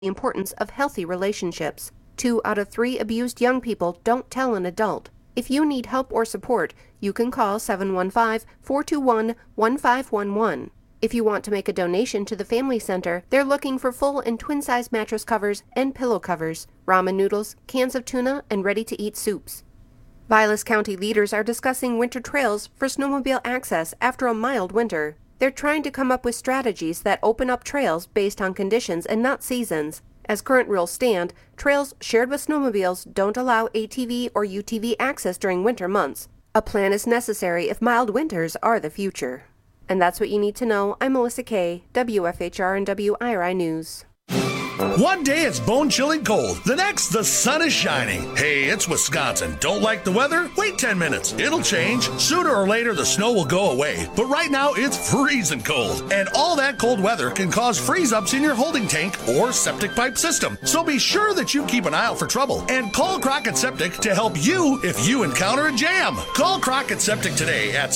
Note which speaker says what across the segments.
Speaker 1: the importance of healthy relationships. 2 out of 3 abused young people don't tell an adult. If you need help or support, you can call 715-421-1511. If you want to make a donation to the Family Center, they're looking for full and twin-size mattress covers and pillow covers, ramen noodles, cans of tuna, and ready-to-eat soups. Vilas County leaders are discussing winter trails for snowmobile access after a mild winter. They're trying to come up with strategies that open up trails based on conditions and not seasons. As current rules stand, trails shared with snowmobiles don't allow ATV or UTV access during winter months. A plan is necessary if mild winters are the future. And that's what you need to know. I'm Melissa Kay, WFHR and WIRI News.
Speaker 2: One day it's bone-chilling cold. The next, the sun is shining. Hey, it's Wisconsin. Don't like the weather? Wait 10 minutes. It'll change. Sooner or later, the snow will go away. But right now, it's freezing cold. And all that cold weather can cause freeze-ups in your holding tank or septic pipe system. So be sure that you keep an eye out for trouble. And call Crockett Septic to help you if you encounter a jam. Call Crockett Septic today at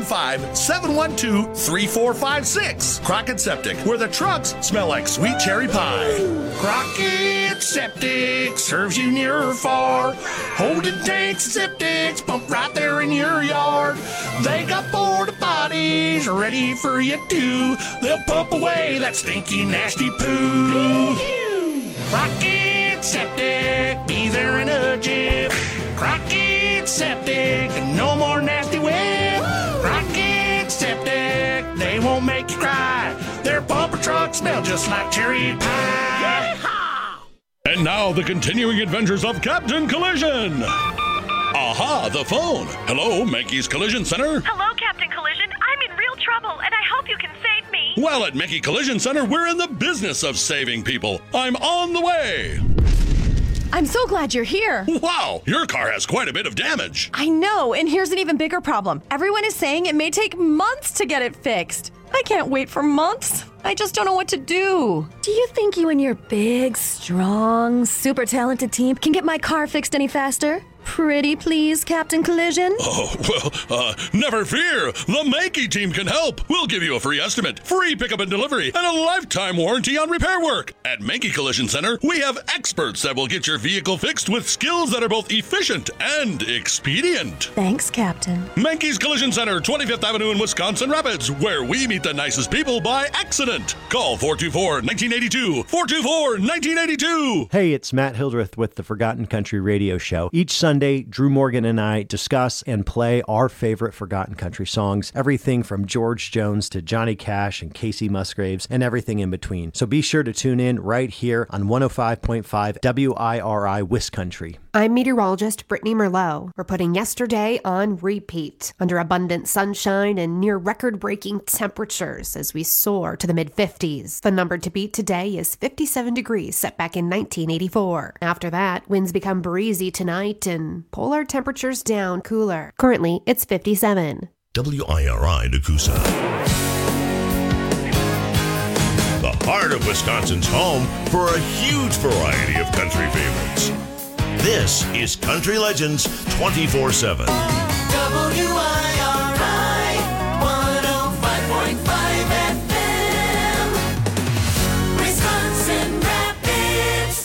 Speaker 2: 715-712-3456. Crockett Septic, where the trucks smell like sweet cherry pie. Crockett Septic serves you near or far. Holding tanks and septics pump right there in your yard. They got porta potties ready for you too. They'll pump away that stinky, nasty poo. Crockett Septic, be there in a jiff. Crockett Septic, no more nasty whip. Crockett Septic, they won't make you cry. Their bumper trucks smell just like cherry pie.
Speaker 3: And now the continuing adventures of Captain Collision. Aha, the phone. Hello, Mankey's Collision Center.
Speaker 4: Hello, Captain Collision. I'm in real trouble, and I hope you can save me.
Speaker 3: Well, at Mankey Collision Center, we're in the business of saving people. I'm on the way.
Speaker 5: I'm so glad you're here.
Speaker 3: Wow, your car has quite a bit of damage.
Speaker 5: I know, and here's an even bigger problem. Everyone is saying it may take months to get it fixed. I can't wait for months. I just don't know what to do. Do you think you and your big, strong, super talented team can get my car fixed any faster? Pretty please, Captain Collision?
Speaker 3: Oh, well, never fear. The Mankey team can help. We'll give you a free estimate, free pickup and delivery, and a lifetime warranty on repair work. At Mankey Collision Center, we have experts that will get your vehicle fixed with skills that are both efficient and expedient.
Speaker 5: Thanks, Captain.
Speaker 3: Mankey's Collision Center, 25th Avenue in Wisconsin Rapids, where we meet the nicest people by accident. Call 424-1982. 424-1982.
Speaker 6: Hey, it's Matt Hildreth with the Forgotten Country Radio Show. Each Sunday, Drew Morgan and I discuss and play our favorite Forgotten Country songs, everything from George Jones to Johnny Cash and Casey Musgraves and everything in between. So be sure to tune in right here on 105.5 WIRI Wiscountry.
Speaker 1: I'm meteorologist Brittany Merlot. We're putting yesterday on repeat under abundant sunshine and near record-breaking temperatures as we soar to the mid-50s. The number to beat today is 57 degrees, set back in 1984. After that, winds become breezy tonight and polar temperatures down cooler. Currently, it's 57.
Speaker 7: WIRI Nakusa. The heart of Wisconsin's home for a huge variety of country favorites. This is Country Legends 24/7.
Speaker 8: WIRI 105.5 FM, Wisconsin Rapids.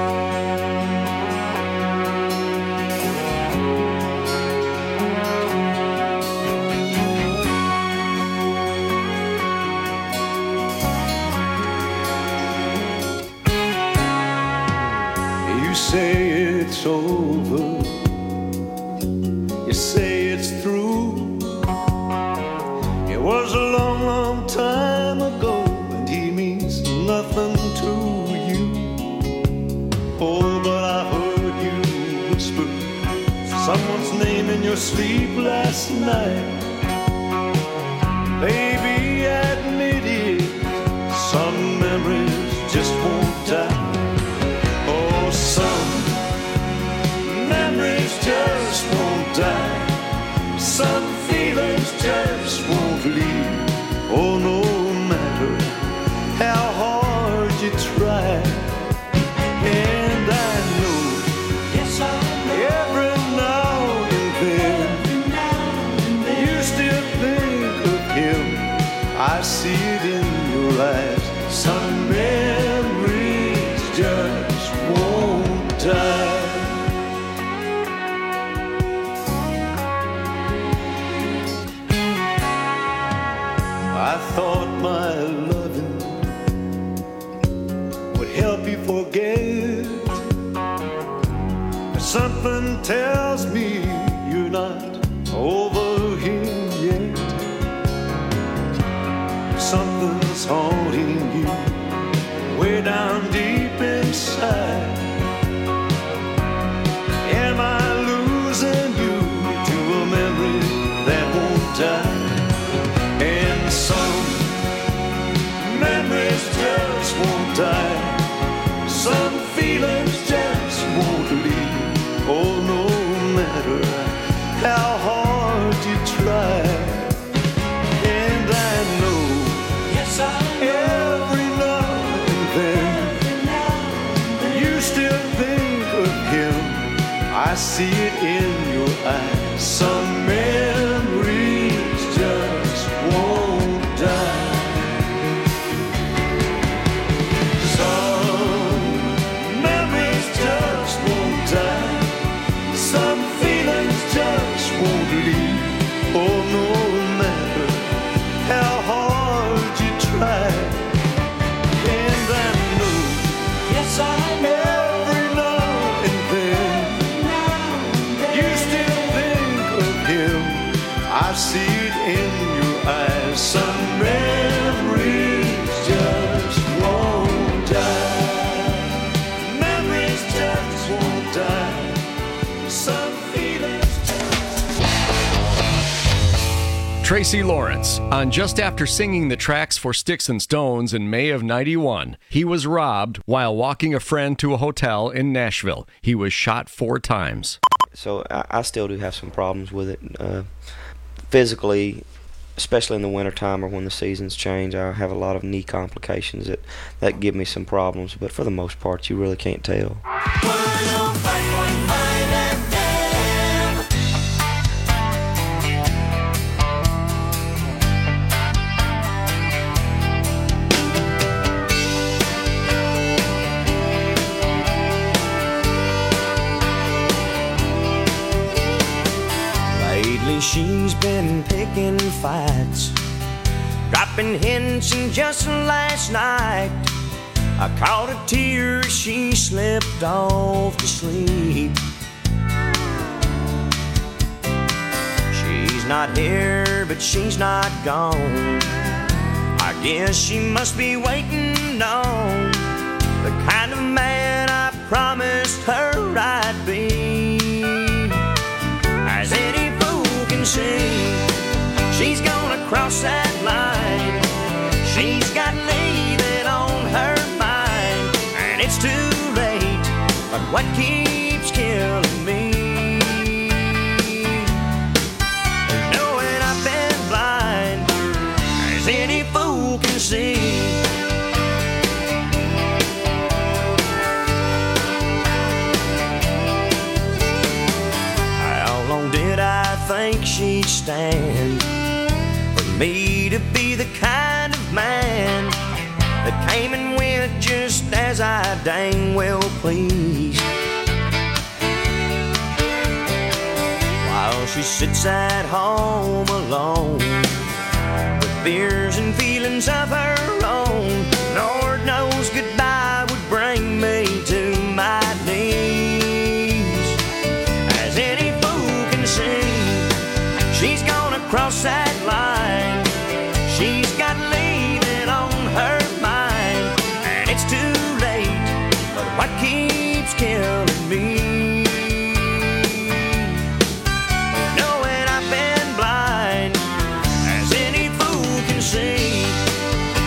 Speaker 9: You say it's over, you say it's through. It was a long, long time ago, and he means nothing to you. Oh, but I heard you whisper someone's name in your sleep last night. Baby, admit it, some memories just won't die. Oh, some memories just won't die. Some feelings just won't leave. Oh, no matter how hard you try. And I know, yes, I know, every now and then you still think of him. I help you forget. Something tells me you're not over him yet. Something's haunting you way down deep inside. Am I losing you to a memory that won't die? And some memories just won't die. Some feelings just won't leave. Oh, no matter how hard you try. And I know, yes, I know, every now and then you still think of him. I see it in your eyes. Some memories just won't die. Some memories just won't die. Some feelings just won't leave. Oh, no matter how hard you try. And I know, yes, I know, every now and then you still think of him. I see it in your eyes. Some memories just won't die. Memories just won't die. Some feelings
Speaker 10: Tracy Lawrence, on Just After singing the tracks for Sticks and Stones in May of '91, he was robbed while walking a friend to a hotel in Nashville. He was shot 4 times.
Speaker 11: So I still do have some problems with it. Physically, especially in the wintertime or when the seasons change, I have a lot of knee complications that give me some problems. But for the most part, you really can't tell.
Speaker 8: 105.5 FM.
Speaker 12: Lately she's been picking fights, dropping hints, and just last night I caught a tear as she slipped off to sleep. She's not here, but she's not gone. I guess she must be waiting on the kind of man I promised her I'd be. As any fool can see, she's gonna cross that line. She's got leaving on her mind, and it's too late. But what keeps killing me is knowing I've been blind, as any fool can see. How long did I think she'd stand for me to be the kind of man that came and went just as I dang well pleased? While she sits at home alone with fears and feelings of her own, Lord knows goodbye would bring me to my knees. As any fool can see, she's gonna cross that line. She's got leaving on her mind, and it's too late. But what keeps killing me, knowing I've been blind, as any fool can see.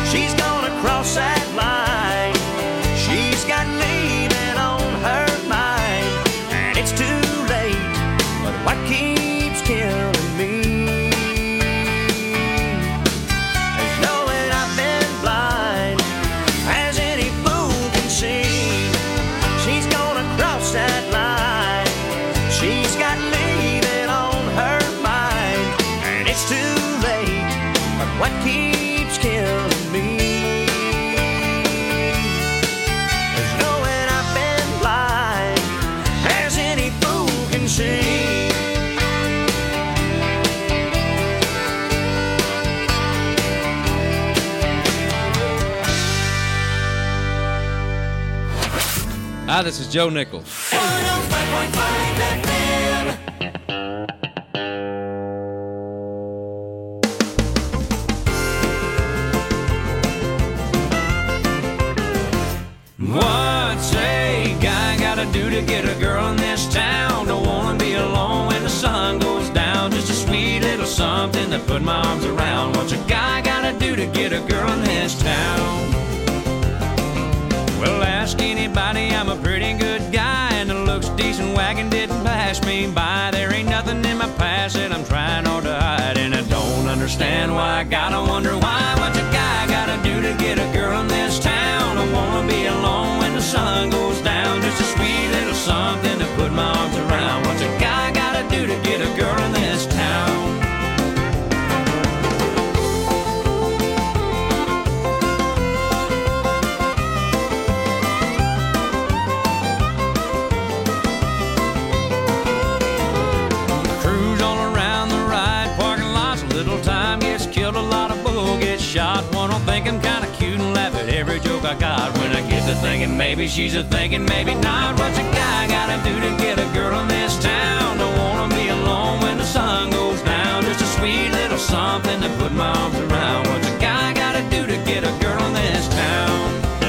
Speaker 13: Hi, this is Joe Nichols.
Speaker 8: 105.5 FM.
Speaker 12: What's a guy gotta do to get a girl in this town? Don't wanna be alone when the sun goes down. Just a sweet little something to put my arms around. What's a guy gotta do to get a girl in this town? Well, ask anybody, I'm a pretty good guy, and the looks decent wagon didn't pass me by. There ain't nothing in my past that I'm trying hard to hide, and I don't understand why I gotta wonder why. What's a guy gotta do to get a girl in this town? I wanna be alone when the sun goes down. Just a sweet little something to put my arms around. What's a guy gotta do to get a girl in this town? Shot. One will think I'm kinda cute and laugh at every joke I got. When I get to thinking maybe she's a thinking, maybe not. What's a guy gotta do to get a girl in this town? Don't wanna be alone when the sun goes down. Just a sweet little something to put my arms around. What's a guy gotta do to get a girl in this town?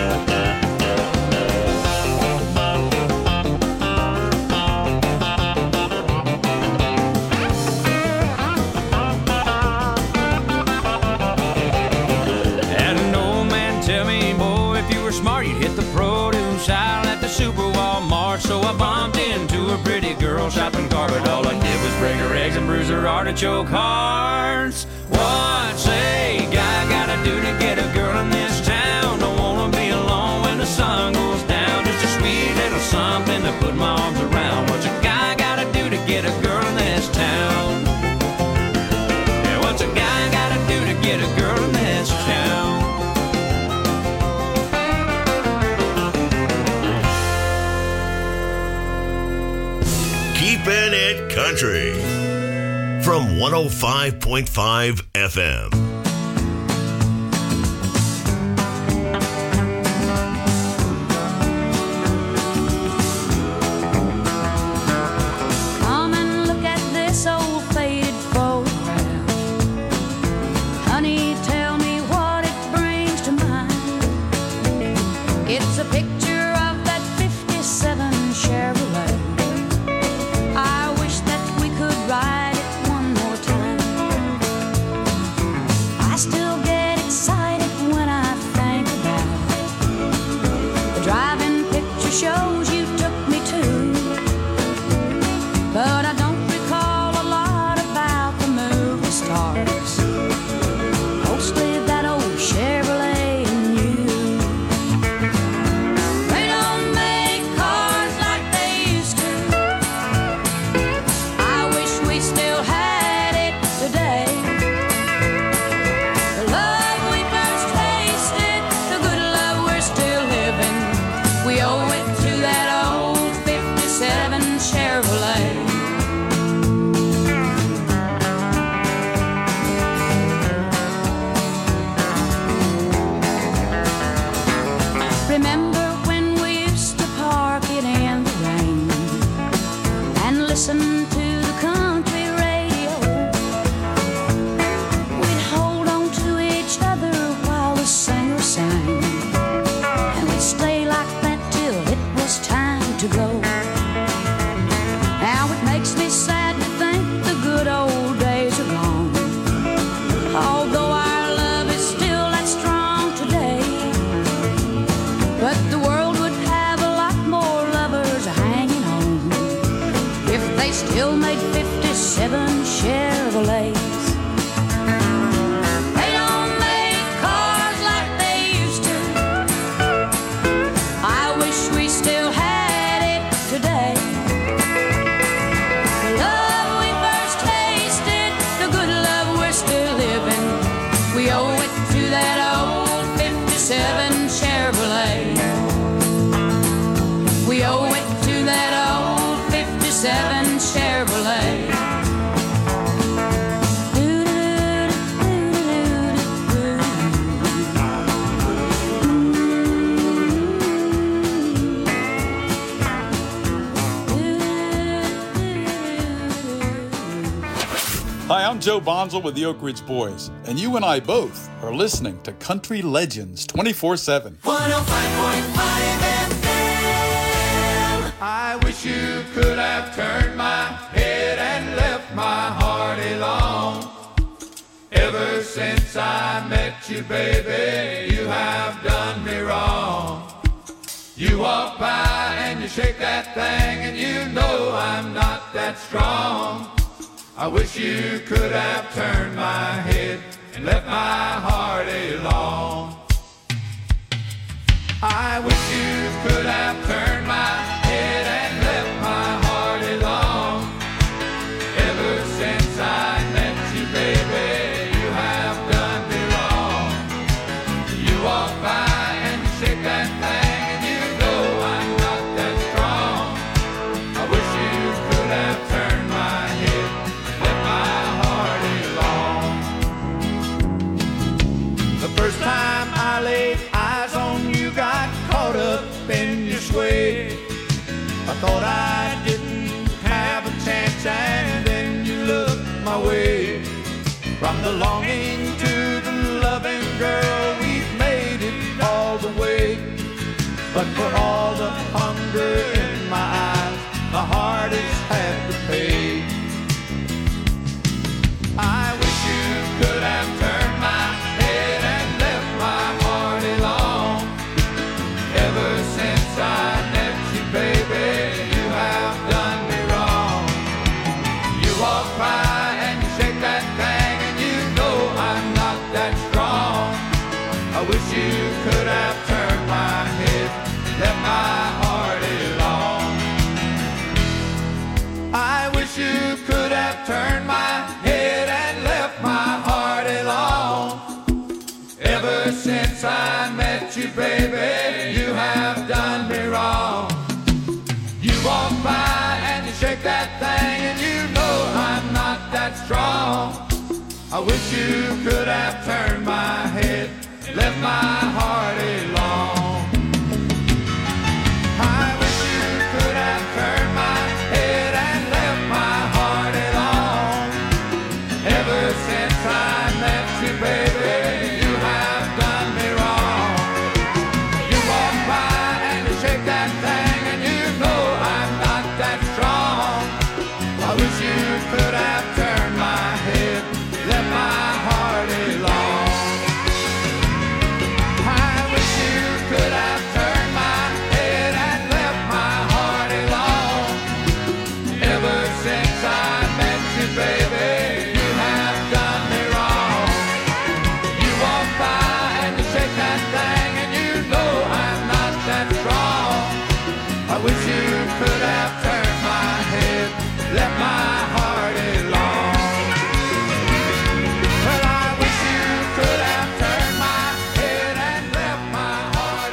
Speaker 12: So I bumped into a pretty girl shopping cart, but all I did was break her eggs and bruise her artichoke hearts. What's a guy gotta do to get a girl in this town? Don't wanna be alone when the sun goes down. Just a sweet little something to put my arms around. What's a guy gotta do to get a girl in this town? Yeah, what's a guy gotta do to get a girl in this town?
Speaker 7: Keeping it country from 105.5 FM.
Speaker 14: Come and look at this old faded photograph. Honey, tell me what it brings to mind. It's a picture of that 57 Chevrolet. I wish that we could ride it one more time. I still get excited when I think about the driving picture shows you took me to. But I don't recall a lot about the movie stars. Mostly that old Chevrolet and you. They don't make cars like they used to. I wish we still had it today. The love we first tasted, the good love we're still living, we owe it to that old 57 Chevrolet. Remember when we used to park it in the rain and listen to the country radio? We'd hold on to each other while the singer sang, and we'd stay like that till it was time to go. Now it makes me sad to think the good old days are gone, although our love is still that strong today. But the world would have a lot more lovers hanging on if they still made 57 Chevrolets. They don't make cars like they used to. I wish we still had it today. The love we first tasted, the good love we're still living, we owe it to that old 57 Chevrolet. We owe it to that old 57 Chevrolet. Do
Speaker 13: I'm Joe Bonzel with the Oak Ridge Boys, and you and I both are listening to Country Legends 24/7.
Speaker 8: 105.5 FM.
Speaker 15: I wish you could have turned my head and left my heart alone. Ever since I met you, baby, you have done me wrong. You walk by and you shake that thing and you know I'm not that strong. I wish you could have turned my head and left my heart alone. I wish you could have turned my head and left my heart alone. Ever since I met you, baby, you have done me wrong. You walk by and you shake that thing and you know I'm not that strong. I wish you could have turned my head and left my heart alone. The first time I laid eyes on you, got caught up in your sway. I thought I didn't have a chance, and then you looked my way. From the longing to the loving, girl, we've made it all the way. But for all the hunger in my eyes, my heart has had to pay. I wish you could have turned my head and left my heart alone. Ever since I met you, baby, you have done me wrong. You walk by and you shake that thing and you know I'm not that strong. I wish you could have turned my head and left my heart alone. I wish you could have turned my head and left my heart alone. Ever since I met you, baby, you have done me wrong. You walk by and you shake that thing and you know I'm not that strong. I wish you could have turned my head and left my heart alone. I wish you could have turned my head and left my heart alone. Ever since I met you, baby, you have done me wrong. You walk by and you shake that thing and you know I'm not that strong. I wish you could have turned my head, left my heart alone. I wish you could have turned my head and left my heart alone. Ever since I met you, baby, you have done me wrong. You walk by and you shake that thing and you know I'm not that strong. I wish you could have turned my head, left my heart alone. Well, I wish you could have turned my head and left my heart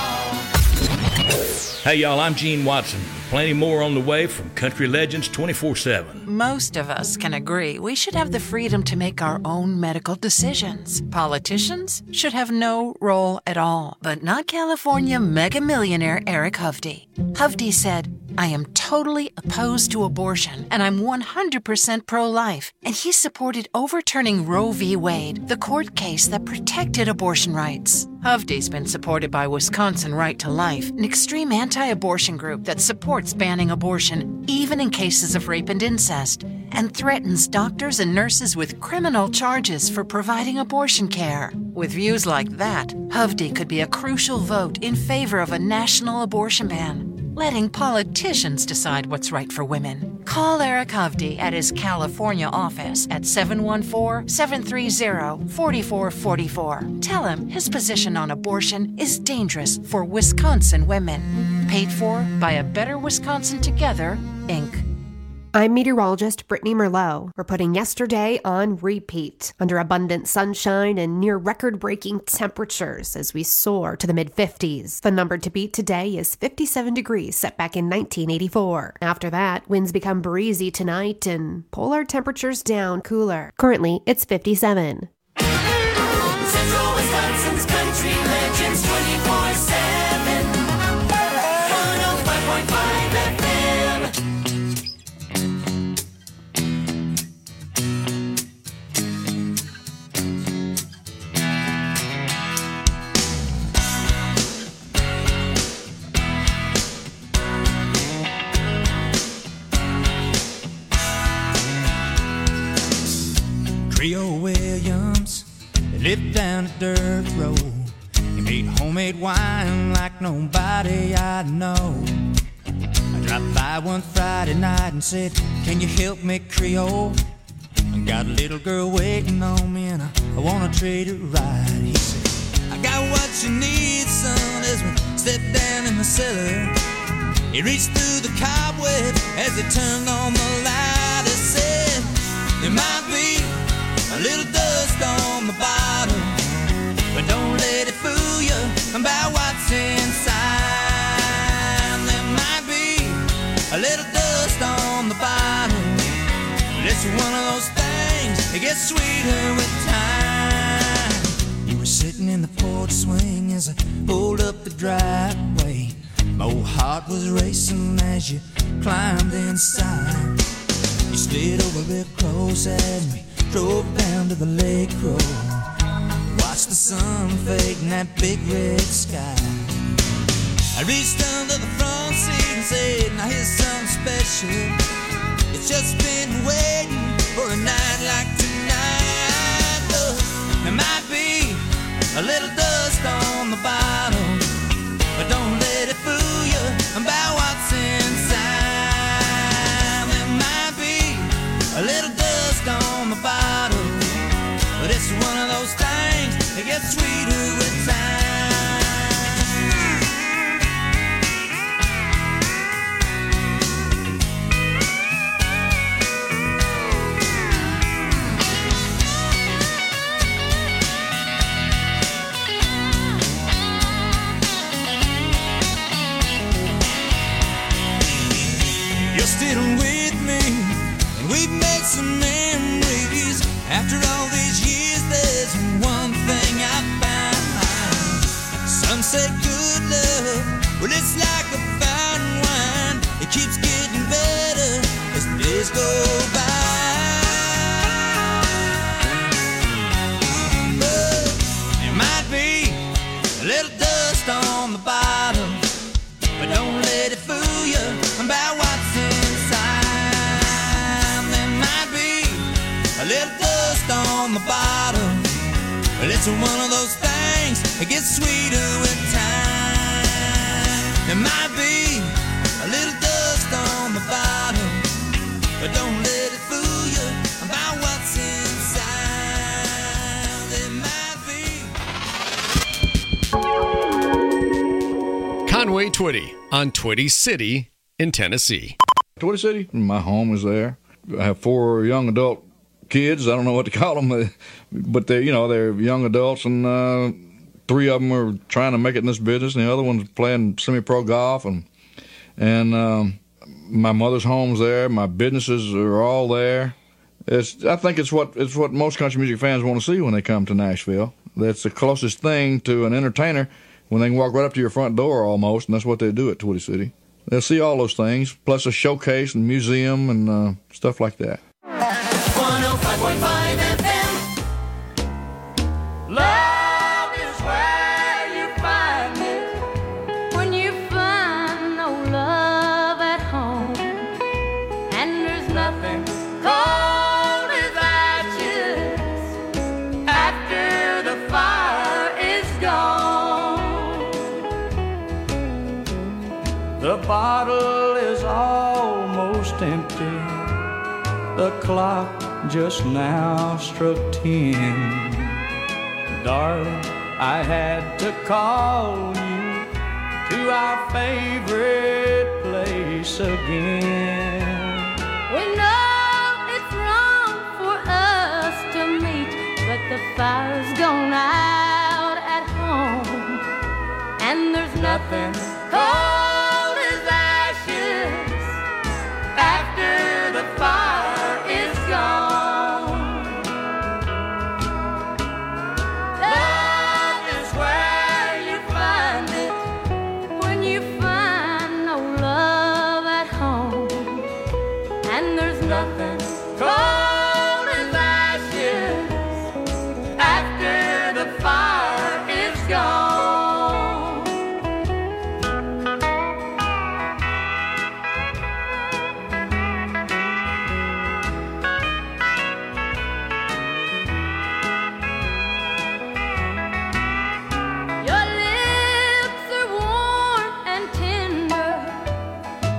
Speaker 15: alone.
Speaker 16: Hey y'all, I'm Gene Watson. Plenty more on the way from Country Legends 24/7.
Speaker 17: Most of us can agree we should have the freedom to make our own medical decisions. Politicians should have no role at all. But not California mega millionaire Eric Hovde. Hovde said, I am totally opposed to abortion, and I'm 100% pro-life. And he supported overturning Roe v. Wade, the court case that protected abortion rights. Hovde's been supported by Wisconsin Right to Life, an extreme anti-abortion group that supports banning abortion, even in cases of rape and incest, and threatens doctors and nurses with criminal charges for providing abortion care. With views like that, Hovde could be a crucial vote in favor of a national abortion ban, letting politicians decide what's right for women. Call Eric Hovde at his California office at 714-730-4444. Tell him his position on abortion is dangerous for Wisconsin women. Paid for by A Better Wisconsin Together, Inc.
Speaker 1: I'm meteorologist Brittany Merlot. We're putting yesterday on repeat under abundant sunshine and near record-breaking temperatures as we soar to the mid-50s. The number to beat today is 57 degrees, set back in 1984. After that, winds become breezy tonight and polar temperatures down cooler. Currently, it's 57.
Speaker 8: Central Wisconsin's Country Legends 24/7. 105.5 FM.
Speaker 18: lived down a dirt road. He made homemade wine like nobody I know. I dropped by one Friday night and said, can you help me, Creole? I got a little girl waiting on me and I wanna treat her right. He said, I got what you need, son, as we stepped down in the cellar. He reached through the cobweb as he turned on the light. He said, there might be a little dust on the bottom, but don't let it fool you about what's inside. There might be a little dust on the bottom, but it's one of those things that gets sweeter with time. You were sitting in the porch swing as I pulled up the driveway. My old heart was racing as you climbed inside. You slid over real close as we drove down to the lake road. Watched the sun fade in that big red sky. I reached under the front seat and said, now here's something special. It's just been waiting for a night like tonight. Look, there might be a little dust on the bottom, but don't let it fool you about what's inside. There might be a little dust on the bottom, but it's one of those things that gets sweeter with time. You're still with me, and we've made some memories. After all these years, there's one thing I found. Some say good love, well, it's like a fine wine. It keeps getting better as the days go by. But there might be a little dust on the bottom, but don't let it fool you about what's inside. There might be a little dust on the bottom, but it's one of those things that gets sweeter with time. There might be a little dust on the bottom, but don't let it fool you about what's inside. There might be.
Speaker 10: Conway Twitty on Twitty City in Tennessee.
Speaker 19: Twitty City, my home is there. I have 4 young adult kids. I don't know what to call them, but they're young adults, and 3 of them are trying to make it in this business, and the other one's playing semi-pro golf, and my mother's home's there. My businesses are all there. I think it's what most country music fans want to see when they come to Nashville. That's the closest thing to an entertainer when they can walk right up to your front door almost, and that's what they do at Twitty City. They'll see all those things, plus a showcase and museum and stuff like that.
Speaker 8: 105.5 FM.
Speaker 14: Love is where you find it when you find no love at home, and there's nothing cold as ashes after the fire is gone.
Speaker 9: The bottle is almost empty. The clock just now struck 10. Darling, I had to call you to our favorite place again.
Speaker 14: We know it's wrong for us to meet, but the fire's gone out at home, and there's nothing cold as ashes after the fire is gone. Love is where you find it when you find no love at home, and there's nothing cold as ashes after the fire is gone.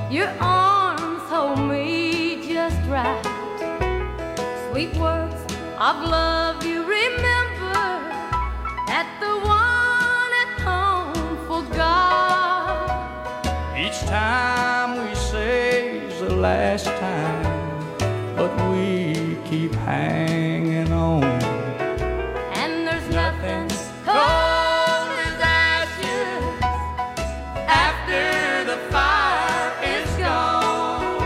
Speaker 14: Your arms hold me just right. Sweet words of love you remember that the one at home forgot.
Speaker 18: Each time we say it's the last time, but we keep hanging on.
Speaker 14: And there's nothing cold as ashes after the fire is gone.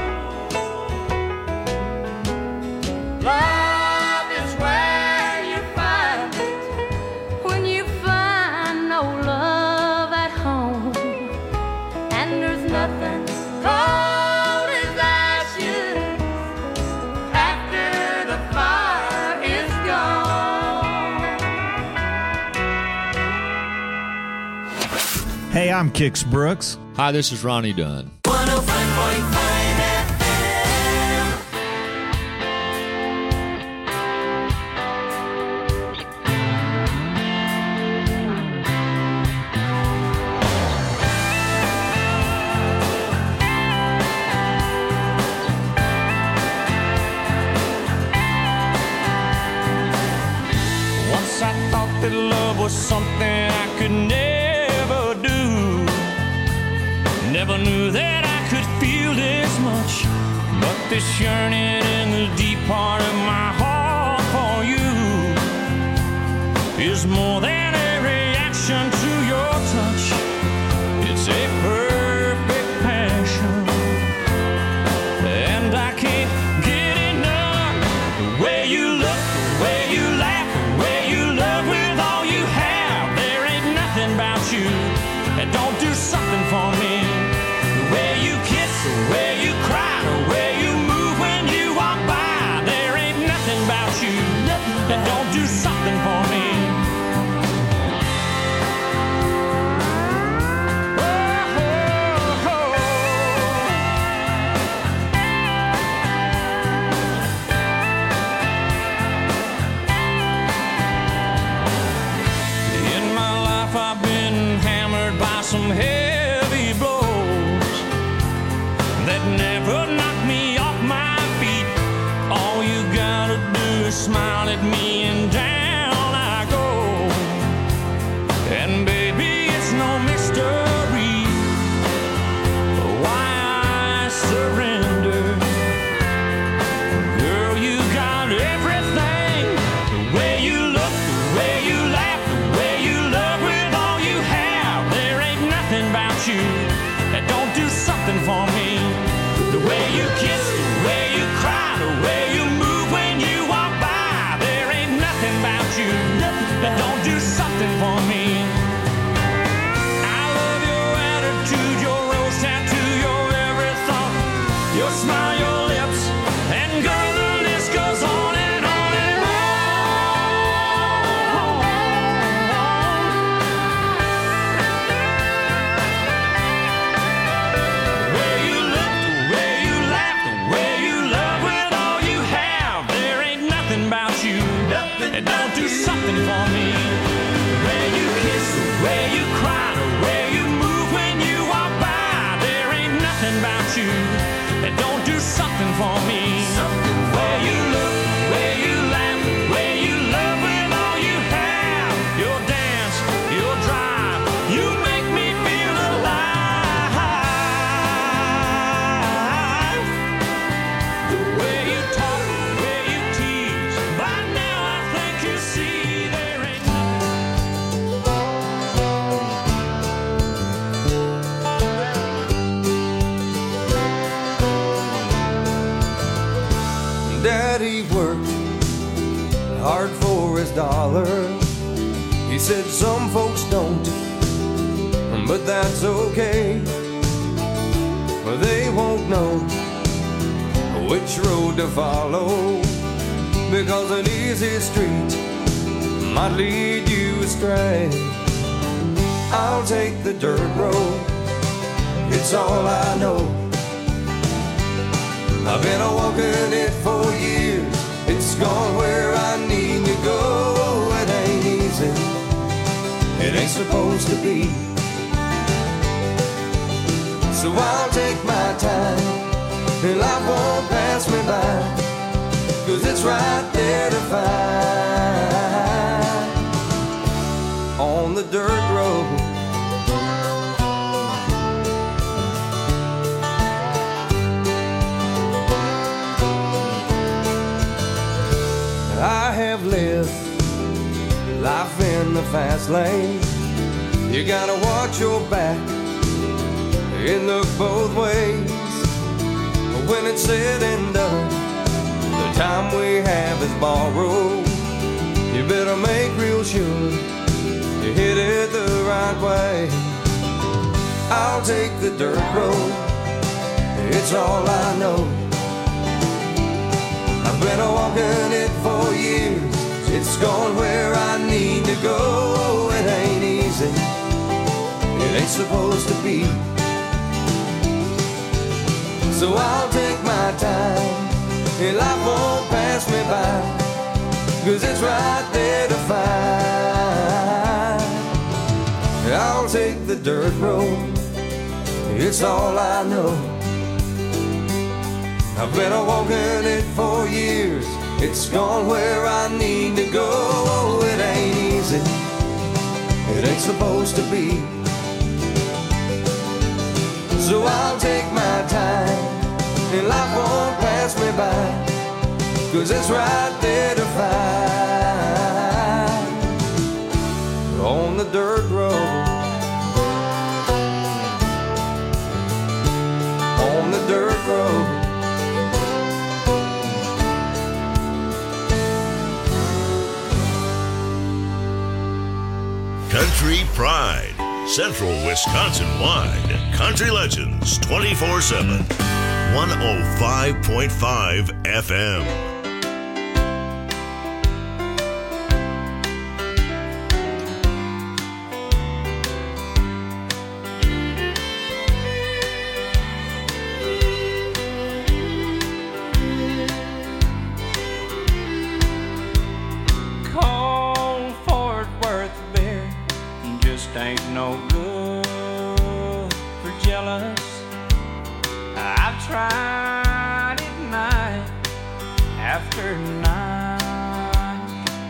Speaker 14: Love is where you find it when you find no love at home. And there's nothing cold as ashes after the fire is gone.
Speaker 20: Hey, I'm Kix Brooks. Hi, this is Ronnie Dunn.
Speaker 8: 105.5 FM.
Speaker 18: Once I thought that love was something I could never do. Never knew that I could feel this much. But this yearning in the deep part of my heart for you is more than a reaction to your touch. It's a perfect passion, and I can't get enough. The way you look, the way you laugh, the way you love with all you have. There ain't nothing about you that don't do something for me. The way you kiss, the way you cry, the way you move when you walk by. There ain't nothing about you that don't do something for me. In my life I've been hammered by some heavy blows that never knocked me off my feet. All you gotta do is smile at me and down I go. And baby, it's no mystery why I surrender. Girl, you got everything. The way you look, the way you laugh, the way you love with all you have. There ain't nothing about you that don't do something for me. The way you kiss, the way you cry, the way you move when you walk by. There ain't nothing about you that don't do something for me. I love your attitude, your rose tattoo, your every thought, your smile, your lips, and girl, the list goes on and on and on. The way you look, the way you laugh, the way you love with all you have. There ain't nothing about you that don't do something for me. The way you kiss, the way you cry, the way you move when you walk by. There ain't nothing about you that don't do something for me. The way you look, the way you laugh, the way you love with all you have. Your dance, your drive, you make me feel alive. The way you talk, the way you tease. By now I think you see there ain't
Speaker 9: Daddy worked hard for his dollar. He said some folks don't, but that's okay. They won't know which road to follow, because an easy street might lead you astray. I'll take the dirt road, it's all I know. I've been a walking it for years. It's gone where I need to go. It ain't easy, it ain't supposed to be. So I'll take my time, and life won't pass me by, 'cause it's right there to find on the dirt road. I have lived life in the fast lane. You gotta watch your back and look both ways. But when it's said and done, the time we have is borrowed. You better make real sure you hit it the right way. I'll take the dirt road, it's all I know. I've been walking it for years, it's gone where I need to go. It ain't easy, it ain't supposed to be. So I'll take my time, and life won't pass me by, 'cause it's right there to find. I'll take the dirt road, it's all I know. I've been walking it for years, it's gone where I need to go. It ain't easy, it ain't supposed to be. So I'll take my time, and life won't pass me by, 'cause it's right there to find on the dirt road. On the dirt road.
Speaker 7: Country Pride, Central Wisconsin-wide. Country Legends 24/7. 105.5 FM.
Speaker 9: Cold Fort Worth beer just ain't no good for jealous. I've tried it night after night.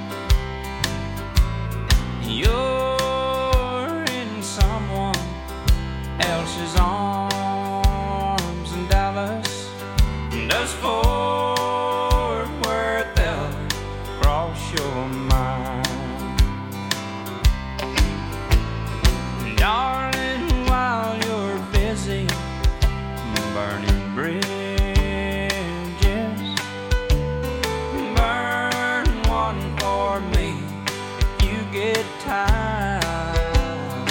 Speaker 9: You're in someone else's arms in Dallas. Does Fort Worth ever cross your mind? Darling, while you're busy burning bridges, burn one for me if you get time.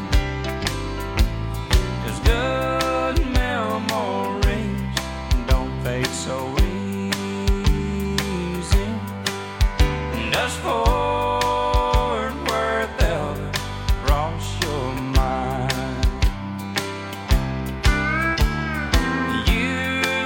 Speaker 9: 'Cause good memories don't fade so easy. Does Fort Worth ever cross your mind? You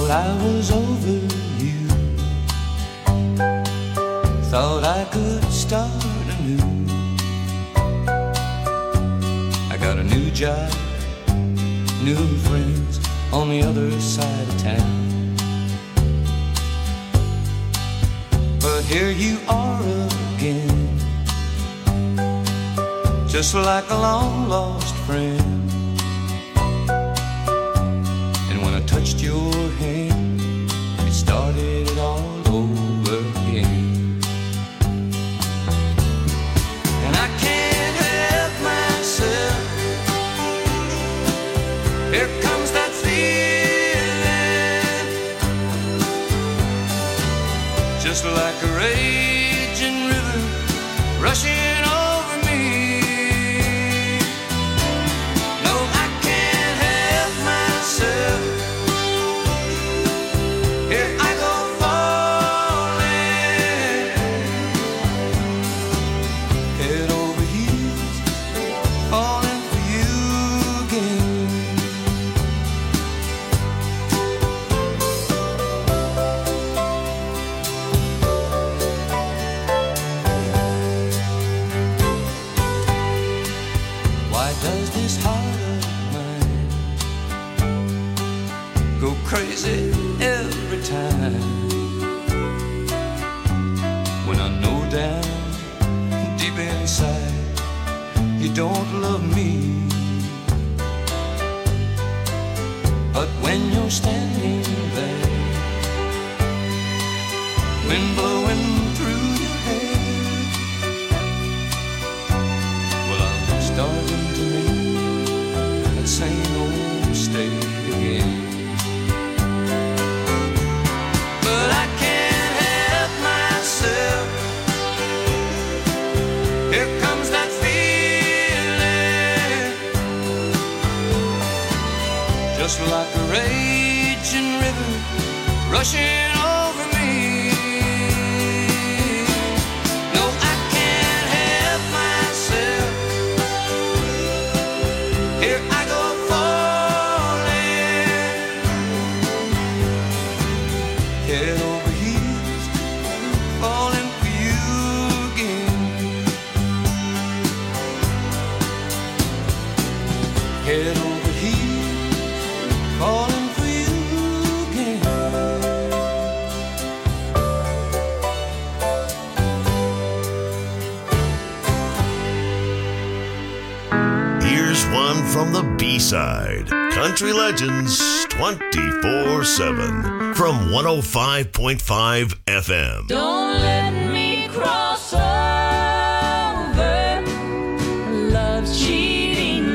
Speaker 9: thought I was over you. Thought I could start anew. I got a new job, new friends on the other side of town. But here you are again, just like a long lost friend. And when I touched your hand, it started it all over again. And I can't help myself, here comes that feeling, just like a raging river rushing over me. No, I can't help myself, here I go falling, head over heels, falling for you again. Why does this heart of mine go crazy every time when I know down deep inside you don't love me? But when you're standing there, wind blowing through your hair, well, I'm starting to make that same old mistake again. But I can't help myself, here comes that feeling, just like a raging river rushing over me. No, I can't help myself, here I go falling, head over heels, falling for you again. Head over heels, falling for you again.
Speaker 7: Here's one from the B-side. Country Legends 24/7 from 105.5 FM.
Speaker 14: Don't let me cross over love's cheating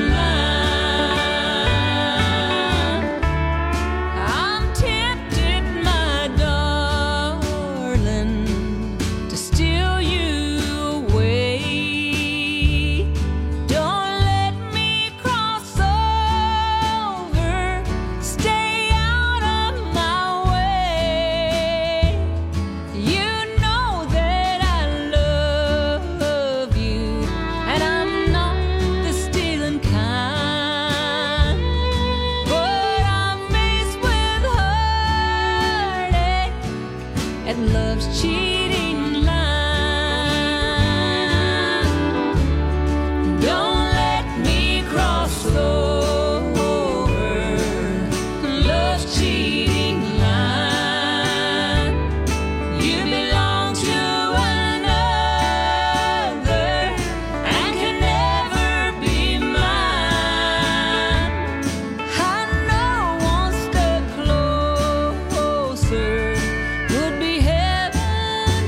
Speaker 14: line. I'm tempted, my darling, to steal you away. Don't let me cross over, stay out of my way. You know that I love you, and I'm not the stealing kind. But I'm faced with heartache at love's cheating line. Don't let me cross over love's cheating line. You belong to another and can never be mine. I know one step closer would be heaven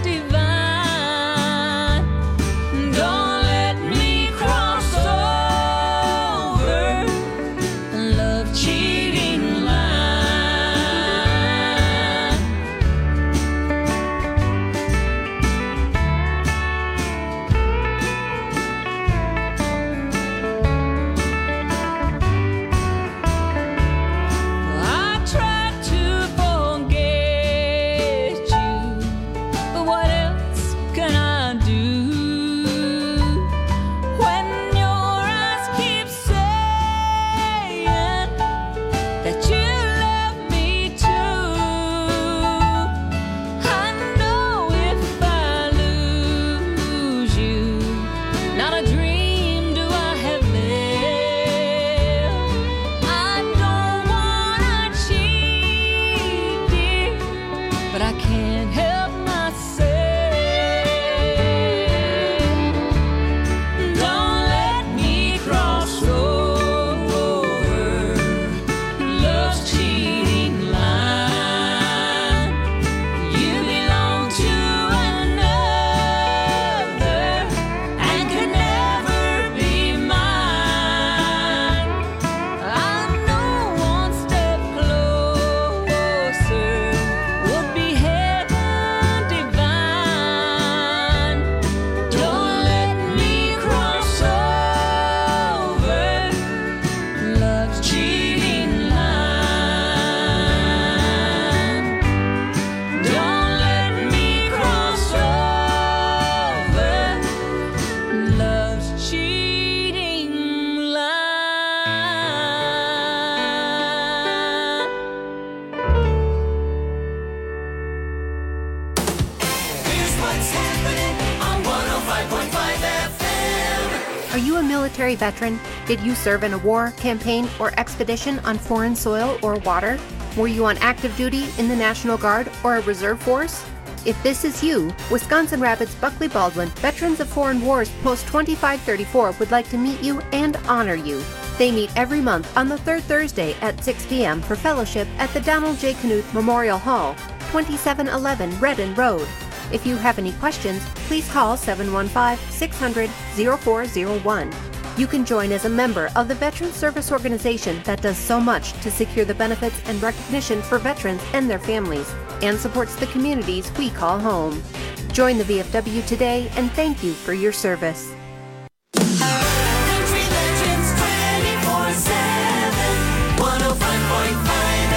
Speaker 1: Are you a military veteran? Did you serve in a war, campaign, or expedition on foreign soil or water? Were you on active duty in the National Guard or a reserve force? If this is you, Wisconsin Rapids Buckley Baldwin Veterans of Foreign Wars Post 2534 would like to meet you and honor you. They meet every month on the third Thursday at 6 p.m. for fellowship at the Donald J. Knuth Memorial Hall, 2711 Redden Road. If you have any questions, please call 715-600-0401. You can join as a member of the Veterans Service Organization that does so much to secure the benefits and recognition for veterans and their families, and supports the communities we call home. Join the VFW today, and thank you for your service.
Speaker 8: Country Legends 24/7, 105.5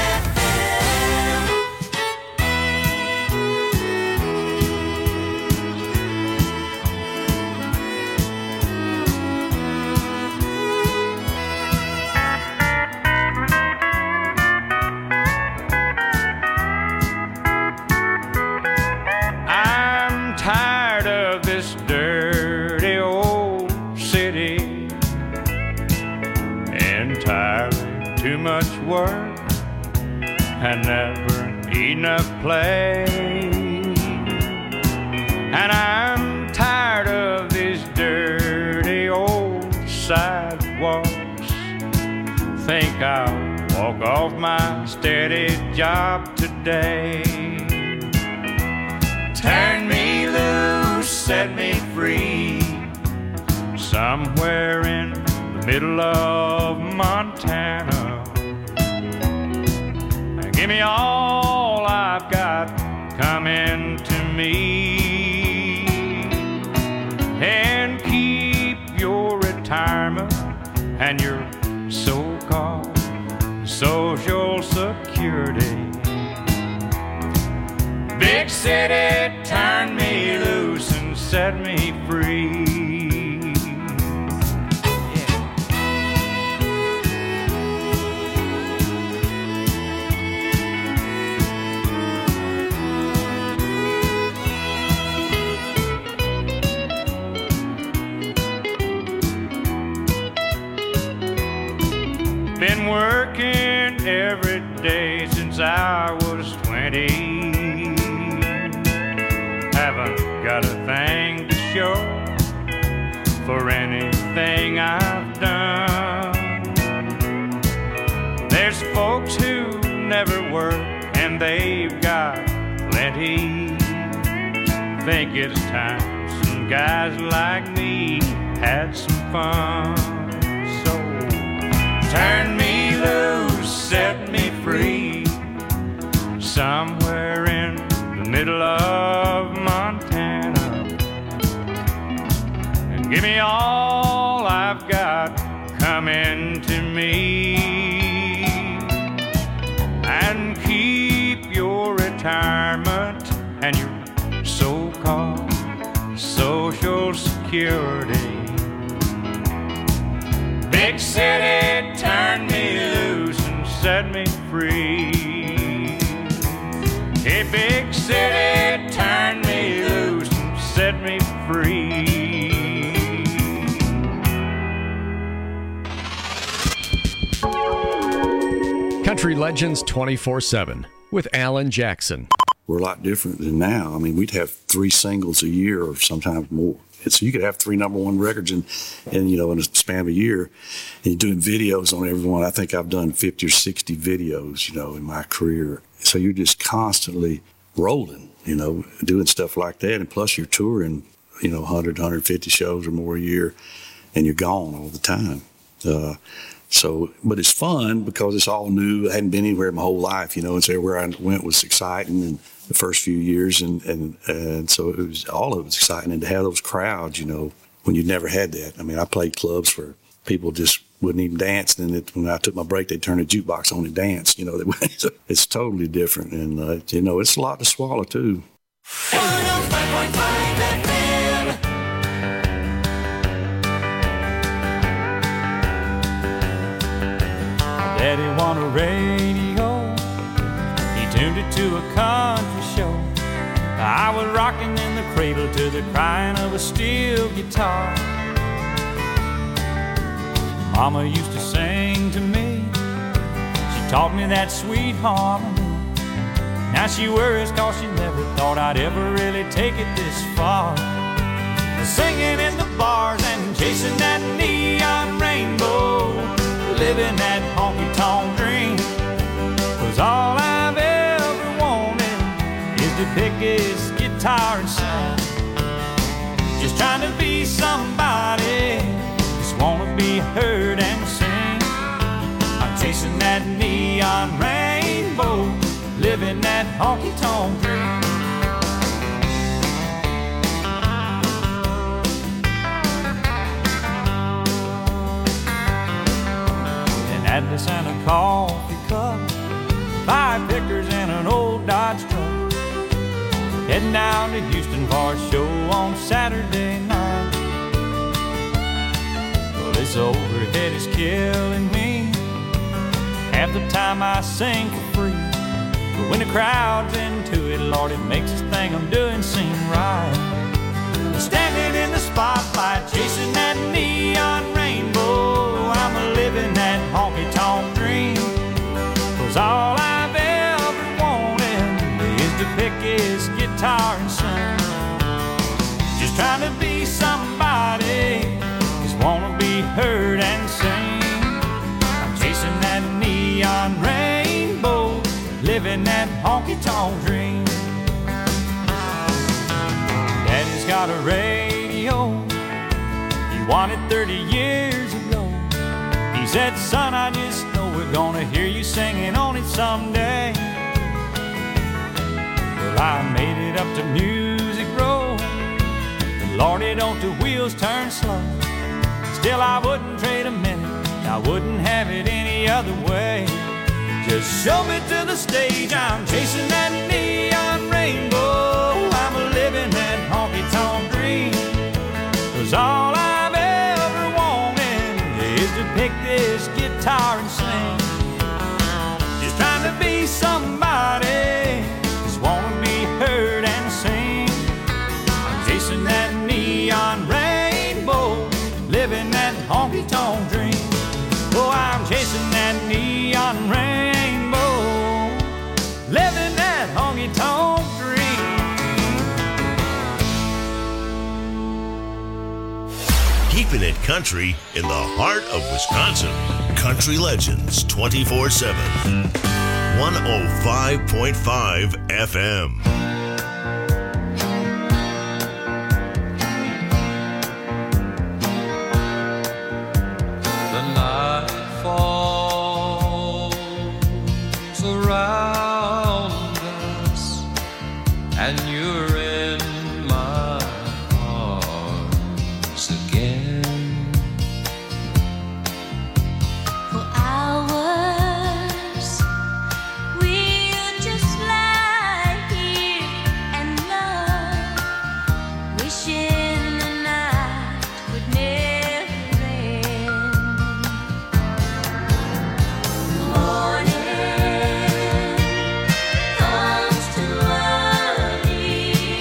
Speaker 9: too much work and never enough play. And I'm tired of these dirty old sidewalks. Think I'll walk off my steady job today. Turn me loose, set me free, somewhere in the middle of Montana. Give me all I've got coming to me, and keep your retirement and your so-called Social Security. Big city, turn me loose and set me free. Been working every day since I was 20. Haven't got a thing to show for anything I've done. There's folks who never work and they've got plenty. Think it's time some guys like me had some fun. Turn me loose, set me free, somewhere in the middle of Montana. And give me all I've got coming to me, and keep your retirement and your so-called Social Security. Big city, turn me loose and set me free. Hey, big city, turn me loose and set me free.
Speaker 10: Country Legends 24/7 with Alan Jackson.
Speaker 21: We're a lot different than now. I mean, we'd have 3 singles a year or sometimes more. So you could have 3 number 1 records in a span of a year, and you're doing videos on everyone. I think I've done 50 or 60 videos, in my career. So you're just constantly rolling, doing stuff like that. And plus you're touring, 100, 150 shows or more a year, and you're gone all the time. But it's fun because it's all new. I hadn't been anywhere my whole life, and so everywhere I went was exciting and the first few years, and so all of it was exciting. And to have those crowds, when you'd never had that. I mean, I played clubs where people just wouldn't even dance, and then when I took my break, they'd turn the jukebox on and dance. It's totally different, and it's a lot to swallow too.
Speaker 8: 105.5 FM.
Speaker 9: Daddy want a radio, he tuned it to a country show. I was rocking in the cradle to the crying of a steel guitar.
Speaker 18: Mama used to sing to me. She taught me that sweet harmony. Now she worries 'cause she never thought I'd ever really take it this far. Singing in the bars and chasing that neon rainbow, living that honky-tonk dream. 'Cause all I've ever wanted is to pick his guitar and sing. Just trying to be somebody, just wanna be heard and sing. I'm chasing that neon rainbow, living that honky-tonk dream. Atlas and a coffee cup, 5 pickers and an old Dodge truck, heading down to Houston for a show on Saturday night. Well, this overhead is killing me. Half the time I sing for free, but when the crowd's into it, Lord, it makes this thing I'm doing seem right. Standing in the spotlight, chasing that neon rainbow, I'm a living that honky-tonk dream. 'Cause all I've ever wanted is to pick his guitar and sing. Just trying to be somebody, just wanna be heard and sing. I'm chasing that neon rainbow, living that honky-tonk dream. Daddy's got a radio, he won it 30 years ago. He said, son, I just know we're gonna hear you singing on it someday. Well, I made it up to Music Row, and Lordy, don't the wheels turn slow. Still, I wouldn't trade a minute, I wouldn't have it any other way. Just show me to the stage, I'm chasing that neon rainbow, I'm a living that honky-tonk dream. 'Cause all I've ever wanted is to pick this guitar and sing. Just trying to be somebody, just wanna be heard and sing. I'm chasing that neon rainbow, living that honky-tonk dream. Oh, I'm chasing that neon rainbow, living that honky-tonk dream.
Speaker 7: Keeping it country in the heart of Wisconsin. Country Legends 24/7. 105.5 FM.
Speaker 15: The night falls around us, and you're in my arms again.
Speaker 8: For hours, we'll just lie here and love, wishing the night would never end. Morning comes too early.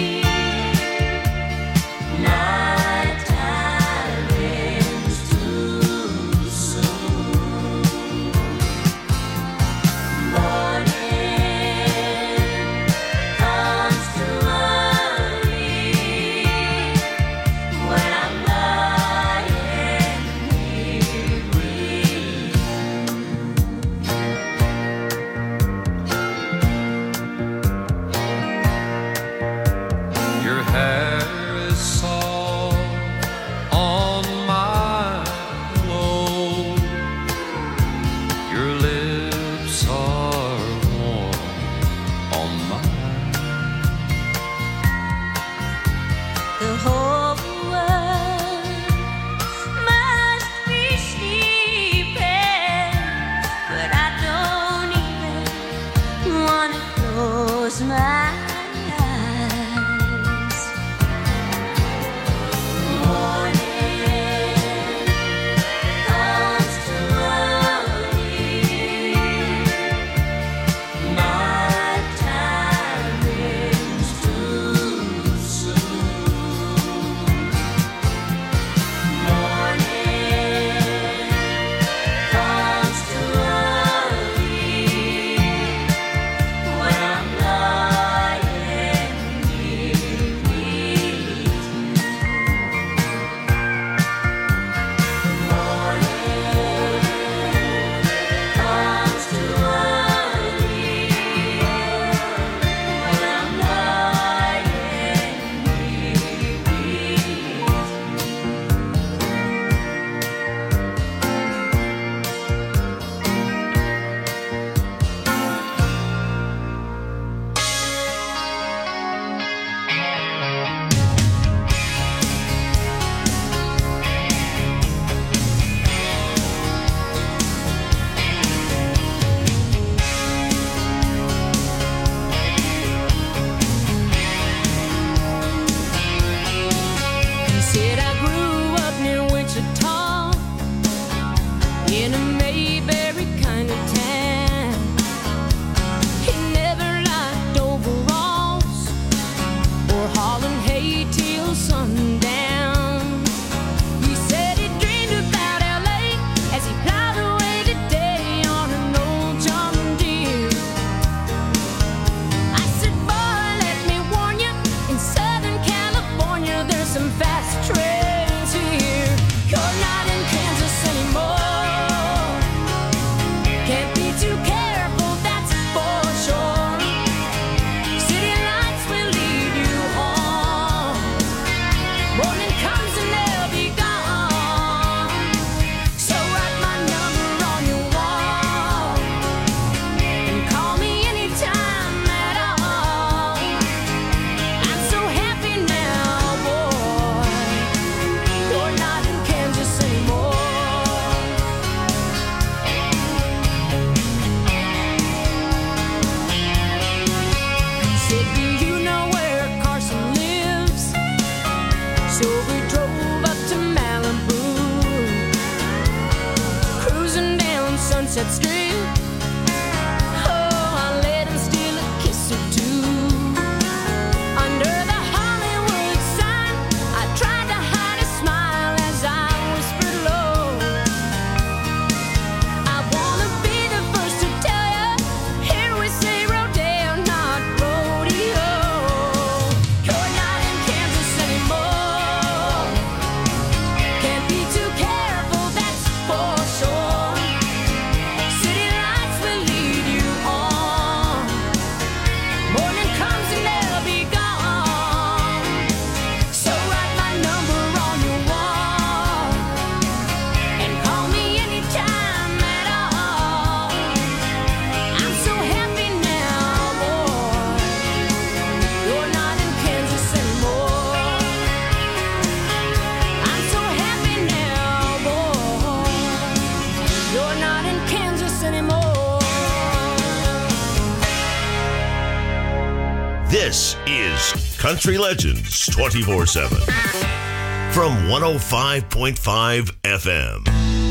Speaker 7: This is Country Legends 24/7 from 105.5 FM.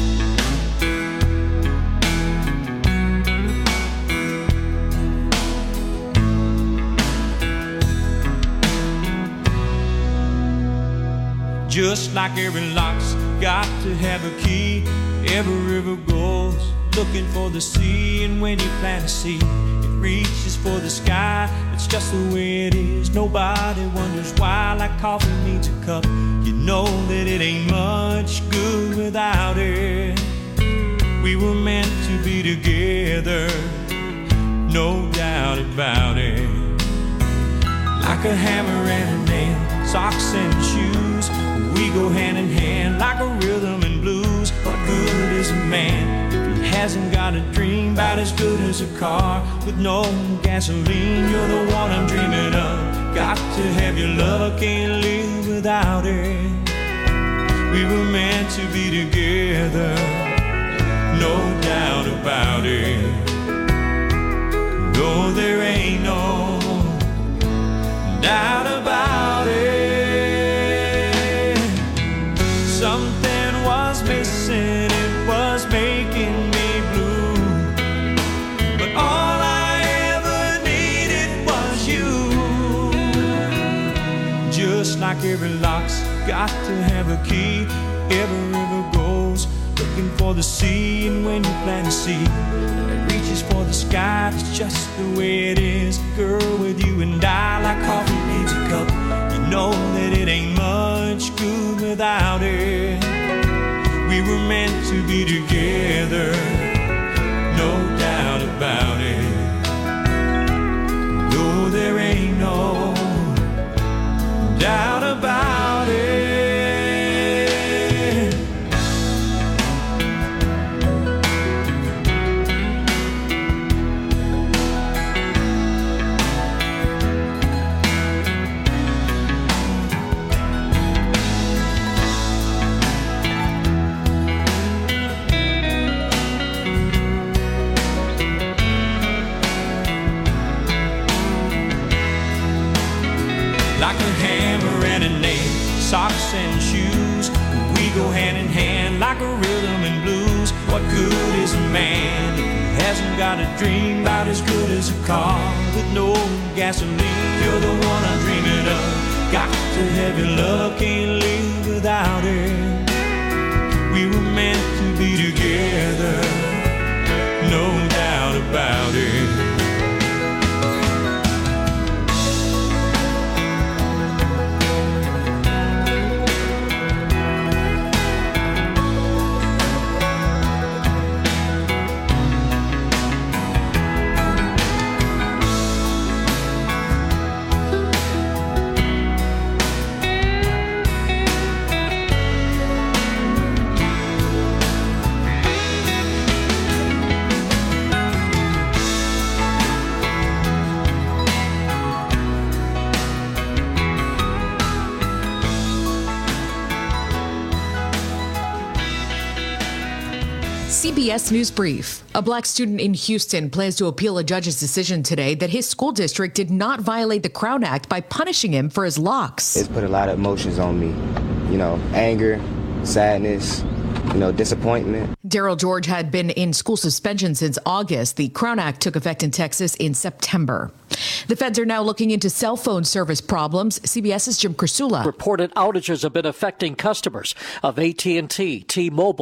Speaker 18: Just like every lock's got to have a key, every river goes looking for the sea, and when you plant a seed, it reaches for the sky. It's just the way it is. Nobody wonders why, like coffee needs a cup. You know that it ain't much good without it. We were meant to be together, no doubt about it. Like a hammer and a nail, socks and shoes, we go hand in hand like a rhythm and blues. What good is a man if he hasn't got a dream about as good as a car with no gasoline? You're the one I'm dreaming of. Got to have your love, can't live without it. We were meant to be together, no doubt about it. No, there ain't no doubt about it. Something was missing, it was making me blue, but all I ever needed was you. Just like every lock's got to have a key, every river goes looking for the sea, and when you plant a seed, it reaches for the sky. It's just the way it is, girl, with you and I, like coffee needs a cup. You know that it ain't much good without it. We were meant to be together, no doubt about it. No, there ain't no doubt about it. Like a hammer and a nail, socks and shoes, we go hand in hand like a rhythm and blues. What good is a man if he hasn't got a dream about as good as a car with no gasoline? You're the one I'm dreaming of. Got to have your love, can't live without it. We were meant to be together, no doubt about it.
Speaker 2: CBS News Brief. A black student in Houston plans to appeal a judge's decision today that his school district did not violate the Crown Act by punishing him for his locks.
Speaker 22: It's put a lot of emotions on me. You know, anger, sadness, disappointment.
Speaker 2: Daryl George had been in school suspension since August. The Crown Act took effect in Texas in September. The feds are now looking into cell phone service problems. CBS's Jim Krasula.
Speaker 23: Reported outages have been affecting customers of AT&T, T-Mobile,